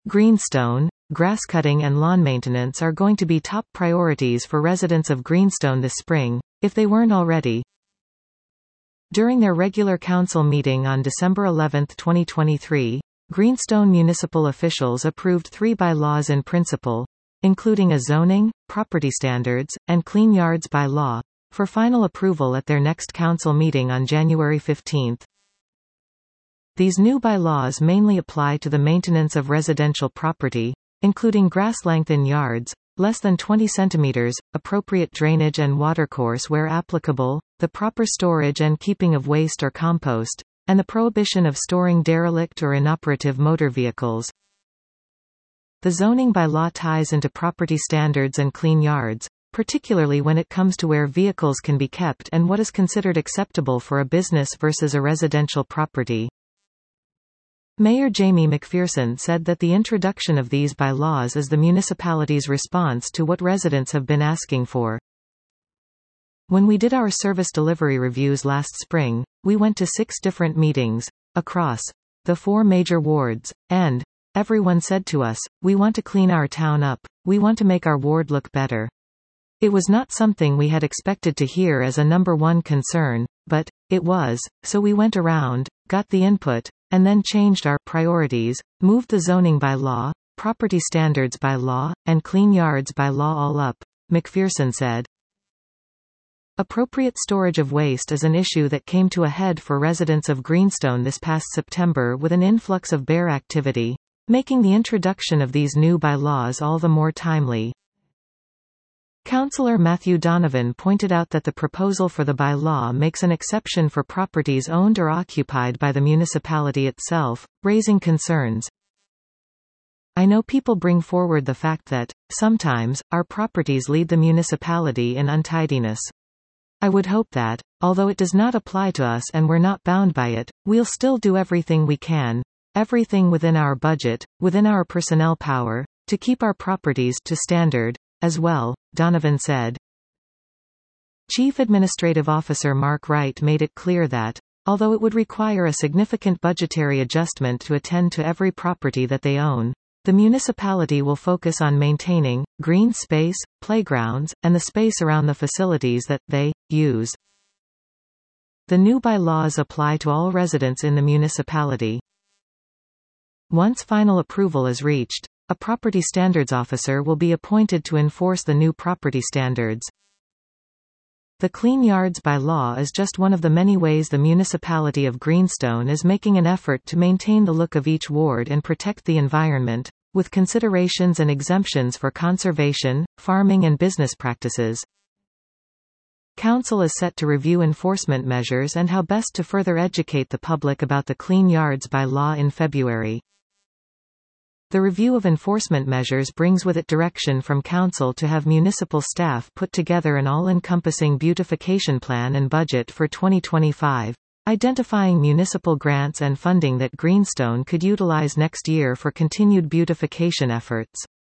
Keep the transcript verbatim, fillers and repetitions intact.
Greenstone, grass cutting and lawn maintenance are going to be top priorities for residents of Greenstone this spring, if they weren't already. During their regular council meeting on December eleventh twenty twenty-three, Greenstone municipal officials approved three bylaws in principle, including a zoning, property standards, and clean yards bylaw, for final approval at their next council meeting on January fifteenth. These new bylaws mainly apply to the maintenance of residential property, including grass length in yards, less than twenty centimeters, appropriate drainage and watercourse where applicable, the proper storage and keeping of waste or compost, and the prohibition of storing derelict or inoperative motor vehicles. The zoning bylaw ties into property standards and clean yards, particularly when it comes to where vehicles can be kept and what is considered acceptable for a business versus a residential property. Mayor Jamie McPherson said that the introduction of these bylaws is the municipality's response to what residents have been asking for. When we did our service delivery reviews last spring, we went to six different meetings, across the four major wards, and everyone said to us, "We want to clean our town up, we want to make our ward look better." It was not something we had expected to hear as a number one concern, but it was, so we went around, got the input, and then changed our priorities, moved the zoning bylaw, property standards bylaw, and clean yards bylaw all up, McPherson said. Appropriate storage of waste is an issue that came to a head for residents of Greenstone this past September with an influx of bear activity, making the introduction of these new bylaws all the more timely. Councillor Matthew Donovan pointed out that the proposal for the bylaw makes an exception for properties owned or occupied by the municipality itself, raising concerns. "I know people bring forward the fact that, sometimes, our properties lead the municipality in untidiness. I would hope that, although it does not apply to us and we're not bound by it, we'll still do everything we can, everything within our budget, within our personnel power, to keep our properties to standard, as well," Donovan said. Chief Administrative Officer Mark Wright made it clear that, although it would require a significant budgetary adjustment to attend to every property that they own, the municipality will focus on maintaining green space, playgrounds, and the space around the facilities that they use. The new bylaws apply to all residents in the municipality. Once final approval is reached, a property standards officer will be appointed to enforce the new property standards. The Clean Yards bylaw is just one of the many ways the municipality of Greenstone is making an effort to maintain the look of each ward and protect the environment, with considerations and exemptions for conservation, farming and business practices. Council is set to review enforcement measures and how best to further educate the public about the Clean Yards bylaw in February. The review of enforcement measures brings with it direction from Council to have municipal staff put together an all-encompassing beautification plan and budget for twenty twenty-five, identifying municipal grants and funding that Greenstone could utilize next year for continued beautification efforts.